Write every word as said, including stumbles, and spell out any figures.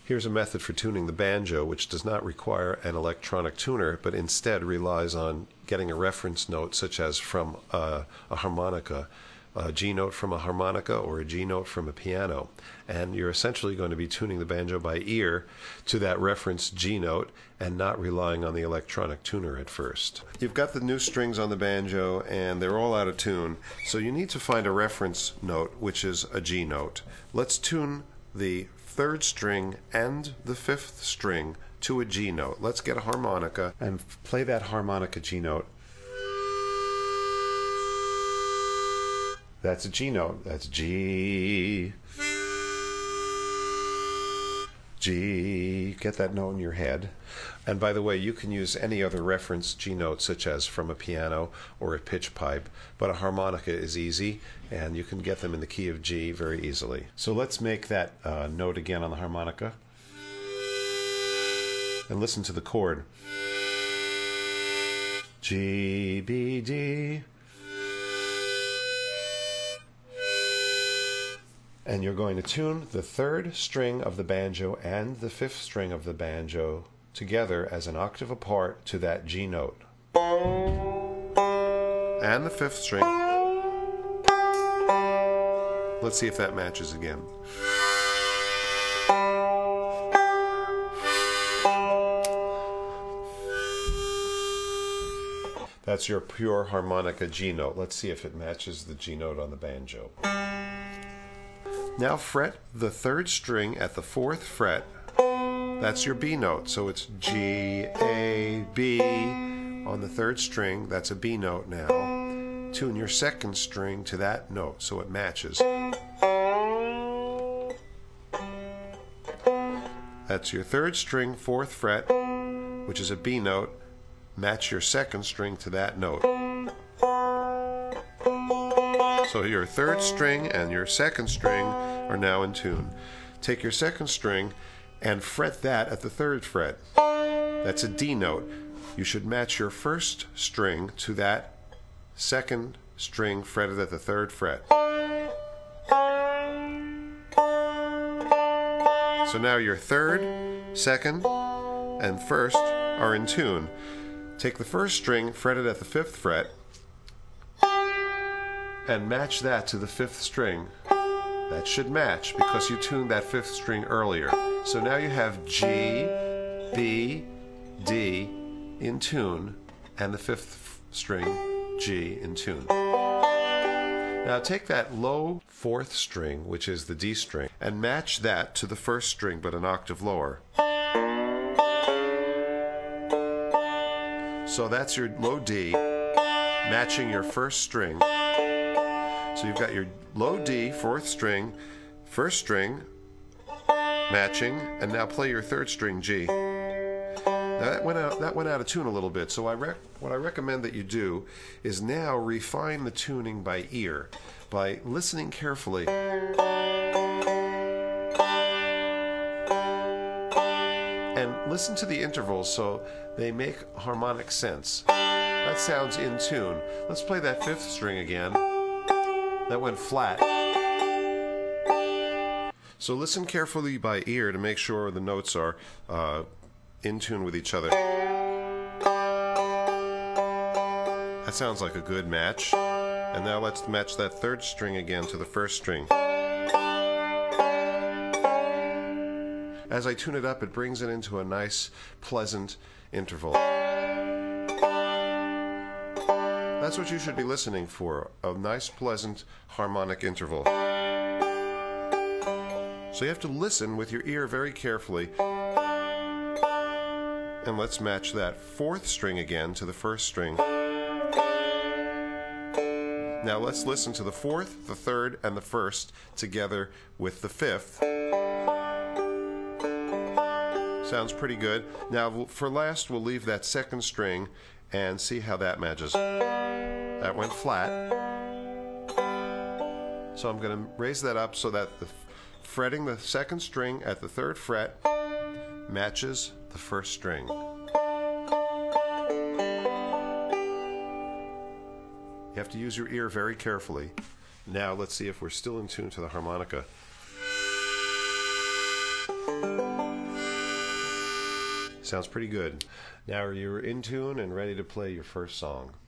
Here's a method for tuning the banjo which does not require an electronic tuner but instead relies on getting a reference note such as from a, a harmonica, a G note from a harmonica or a G note from a piano. And you're essentially going to be tuning the banjo by ear to that reference G note and not relying on the electronic tuner at first. You've got the new strings on the banjo and they're all out of tune, so you need to find a reference note which is a G note. Let's tune the third string and the fifth string to a G note. Let's get a harmonica and play that harmonica G note. That's a G note. That's G. G. Get that note in your head. And by the way, you can use any other reference G note such as from a piano or a pitch pipe, but a harmonica is easy and you can get them in the key of G very easily. So let's make that uh, note again on the harmonica and listen to the chord. G, B, D. And you're going to tune the third string of the banjo and the fifth string of the banjo together as an octave apart to that G note. And the fifth string. Let's see if that matches again. That's your pure harmonica G note. Let's see if it matches the G note on the banjo. Now fret the third string at the fourth fret. That's your B note. So it's G, A, B on the third string. That's a B note now. Tune your second string to that note so it matches. That's your third string, fourth fret, which is a B note. Match your second string to that note. So your third string and your second string are now in tune. Take your second string and fret that at the third fret. That's a D note. You should match your first string to that second string fretted at the third fret. So now your third, second, and first are in tune. Take the first string fretted at the fifth fret and match that to the fifth string. That should match because you tuned that fifth string earlier. So now you have G, B, D in tune and the fifth string G in tune. Now take that low fourth string, which is the D string, and match that to the first string but an octave lower. So that's your low D matching your first string. So you've got your low D, fourth string, first string matching, and now play your third string G. Now that went out, that went out of tune a little bit, so I rec what I recommend that you do is now refine the tuning by ear, by listening carefully. And listen to the intervals so they make harmonic sense. That sounds in tune. Let's play that fifth string again. That went flat. So listen carefully by ear to make sure the notes are uh, in tune with each other. That sounds like a good match. And now let's match that third string again to the first string. As I tune it up, it brings it into a nice, pleasant interval. That's what you should be listening for, a nice, pleasant, harmonic interval. So you have to listen with your ear very carefully. And let's match that fourth string again to the first string. Now let's listen to the fourth, the third, and the first together with the fifth. Sounds pretty good. Now for last, we'll leave that second string and see how that matches. That went flat. So I'm going to raise that up so that the fretting the second string at the third fret matches the first string. You have to use your ear very carefully. Now let's see if we're still in tune to the harmonica. Sounds pretty good. Now you're in tune and ready to play your first song.